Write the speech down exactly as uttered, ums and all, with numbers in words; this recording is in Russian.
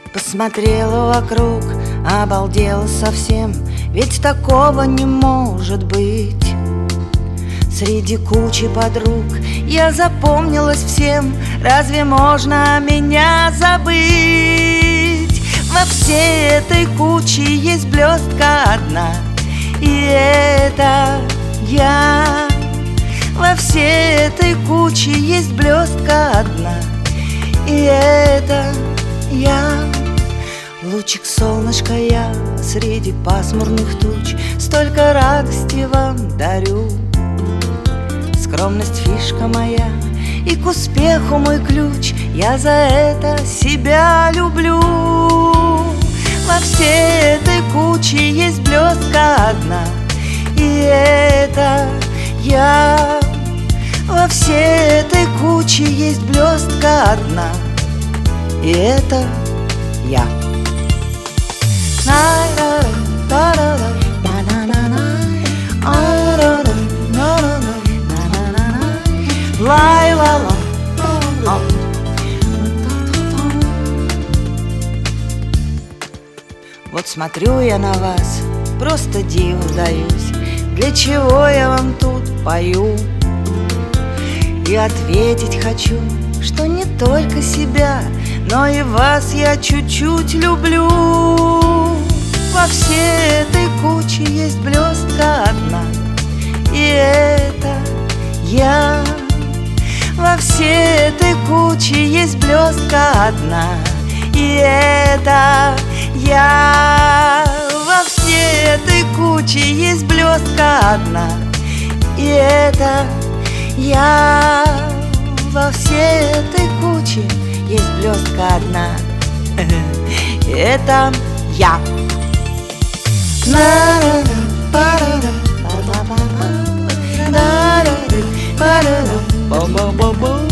Посмотрела вокруг, обалдела совсем, ведь такого не может быть. Среди кучи подруг я запомнилась всем, разве можно меня забыть? Во всей этой куче есть блестка одна, и это я. Во всей этой куче есть блестка одна, и это я. Лучик солнышка я среди пасмурных туч, столько радости вам дарю. Скромность фишка моя, и к успеху мой ключ, я за это себя люблю. Во всей этой куче есть блестка одна, и это я. Во всей этой куче есть блестка одна, и это я. Вот смотрю я на вас, просто диву даюсь, для чего я вам тут пою. И ответить хочу, что не только себя, но и вас я чуть-чуть люблю. Во всей этой куче есть блестка одна, и это я. Во всей этой куче есть блестка одна, и это я. Во всей этой куче есть блестка одна, и это я. Во всей этой куче есть блестка одна, и это я. Ba-ba-ba-ba